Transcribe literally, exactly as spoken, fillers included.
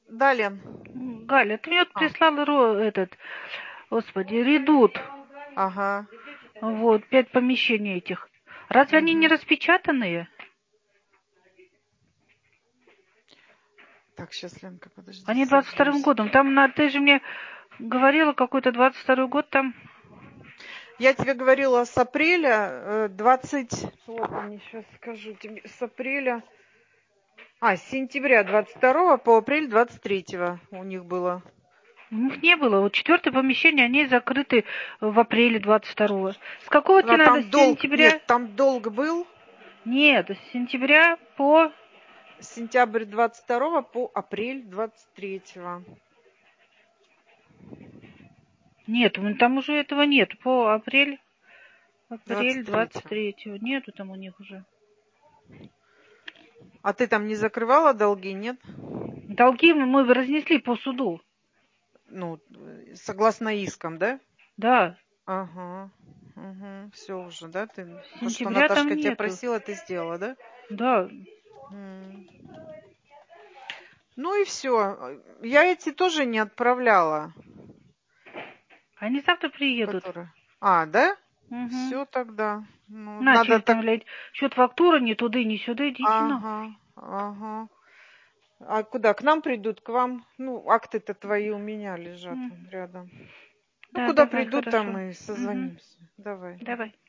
Да, Лен. М, Галя, ты мне вот А, прислала ро- этот, господи, редут. ага. Вот, пять помещений этих. Разве они не Мгм. распечатанные? Так, сейчас, Ленка, подожди, Они двадцать вторым согреюсь. годом. Там, на, ты же мне говорила, какой-то двадцать второй год там. Я тебе говорила с апреля э, двадцать... Вот они, сейчас скажу тебе. С апреля... А, с сентября двадцать второго по апрель двадцать третьего у них было. У них не было. Вот четвертое помещение, они закрыты в апреле двадцать второго. С какого тебе А надо? С там долг... сентября? Нет, там долг был. Нет, с сентября по... С сентября двадцать второго по апрель двадцать третьего. Нет, ну, там уже этого нет. По апрель, апрель двадцать двадцать третьего. третьего. Нету там у них уже. А ты там не закрывала долги, нет? Долги мы разнесли по суду. Ну, э, согласно искам, да? Да, Ага. Угу. Все уже, да? Ты с то, что сентября там Наташка тебя нету. просила, ты сделала, да? Да, М. Ну и все. Я эти тоже не отправляла, они завтра приедут. которые. А, да? Угу. Все тогда. Ну, На, надо через там, так. блядь, счет фактуры ни туды, ни сюда, идите нахуй. Ага, ага. А куда? К нам придут, к вам? Ну, акты-то твои у меня лежат М, вон рядом. Ну, Да, куда давай, придут, там хорошо. мы Угу. созвонимся. Давай. Давай.